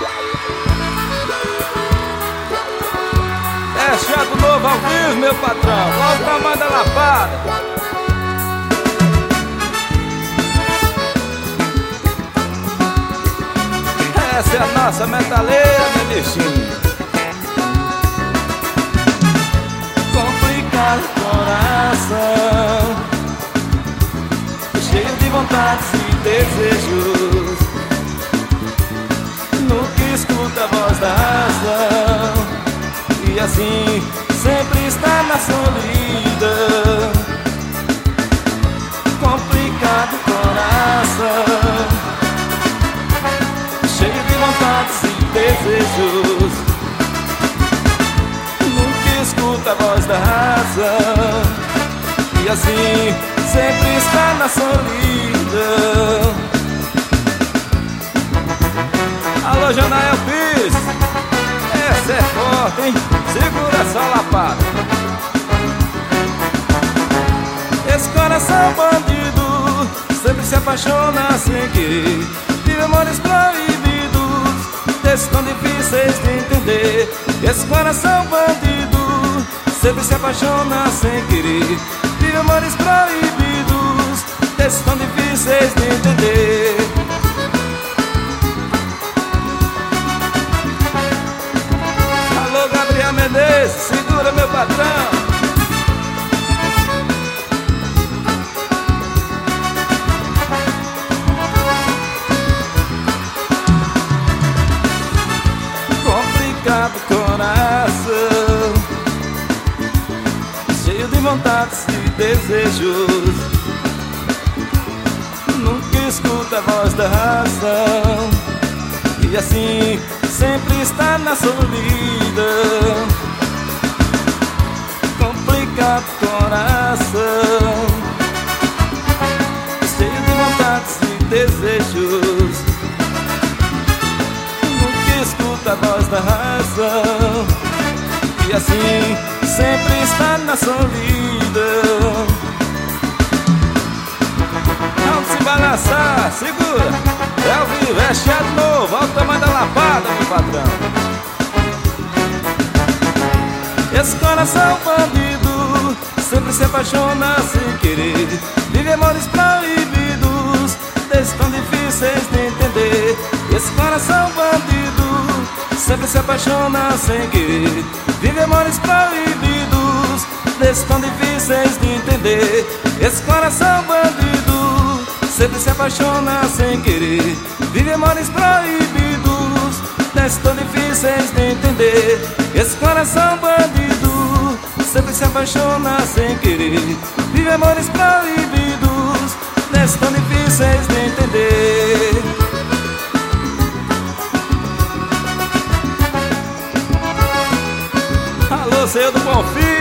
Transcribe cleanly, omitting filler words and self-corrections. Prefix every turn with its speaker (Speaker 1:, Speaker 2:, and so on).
Speaker 1: É chato novo ao vivo, meu patrão. Olha o tamanho da lapada. Essa é a nossa metaleira, meu bichinho. Complicado coração, cheio de vontades e desejos, nunca escuta a voz da razão, e assim sempre está na solidão. Complicado coração, cheio de vontades e desejos, nunca escuta a voz da razão, e assim sempre está na solidão. Alô, Janael Pires, essa é forte, hein? Segura essa lapada. Esse coração bandido sempre se apaixona sem querer, vive amores proibidos, desses tão difíceis de entender. Esse coração bandido sempre se apaixona sem querer, vive amores proibidos, desses tão difíceis de entender. Alô, Gabriel Menezes, segura meu patrão. Complicado coração, cheio de vontades e desejos, nunca escuta a voz da razão, e assim sempre está na solidão. Complicado coração, cheio de vontades e desejos, nunca escuta a voz da razão, e assim sempre está na solidão. Vamos se balançar, segura. É ao vivo, é chato novo, olha o tamanho da lapada, meu patrão. Esse coração bandido sempre se apaixona sem querer, vive amores proibidos, desses tão difíceis de entender. Esse coração bandido sempre se apaixona sem querer, vive amores proibidos, desses tão difíceis de entender. Esse coração bandido sempre se apaixona sem querer, vive amores proibidos, desses tão difíceis de entender. Esse coração bandido sempre se apaixona sem querer, vive amores proibidos, desses tão difíceis de entender. Alô, Senhor do Bom Filho.